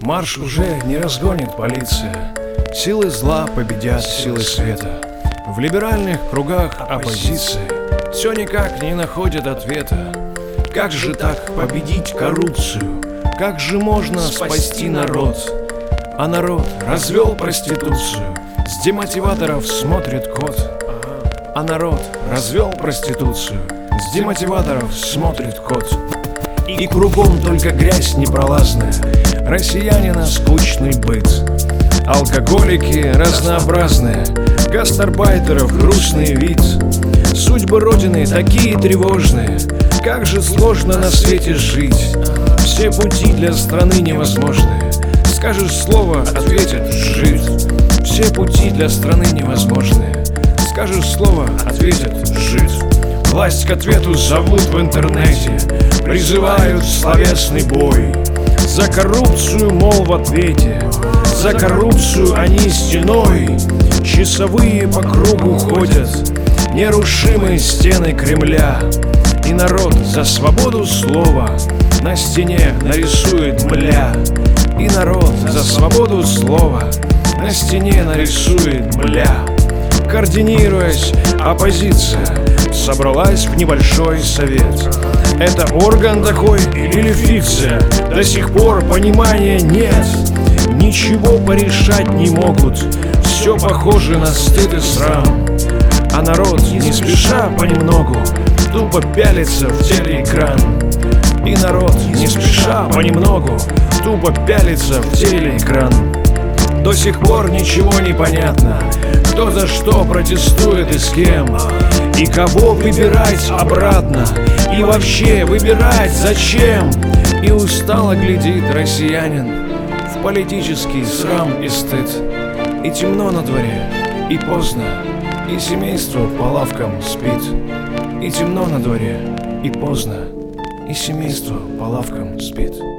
Марш уже не разгонит полиция. Силы зла победят силы света. В либеральных кругах оппозиции все никак не находят ответа. Как же так победить коррупцию? Как же можно спасти народ? А народ развел проституцию, с демотиваторов смотрит кот. А народ развел проституцию, с демотиваторов смотрит кот. И кругом только грязь непролазная, россиянина скучный быт. Алкоголики разнообразные, гастарбайтеров грустный вид. Судьбы Родины такие тревожные, как же сложно на свете жить. Все пути для страны невозможные, скажешь слово, ответят «жить». Все пути для страны невозможные, скажешь слово, ответят «жить». Власть к ответу зовут в интернете, призывают в словесный бой. За коррупцию, мол, в ответе, за коррупцию они стеной. Часовые по кругу ходят, нерушимые стены Кремля. И народ за свободу слова на стене нарисует мля. И народ за свободу слова на стене нарисует мля. Координируясь, оппозиция собралась в небольшой совет. Это орган такой или фикция? До сих пор понимания нет. Ничего порешать не могут, все похоже на стыд и срам. А народ не спеша понемногу тупо пялится в телеэкран. И народ не спеша понемногу тупо пялится в телеэкран. До сих пор ничего не понятно, кто за что протестует и с кем, и кого выбирать обратно, и вообще выбирать зачем. И устало глядит россиянин в политический срам и стыд. И темно на дворе, и поздно, и семейство по лавкам спит. И темно на дворе, и поздно, и семейство по лавкам спит.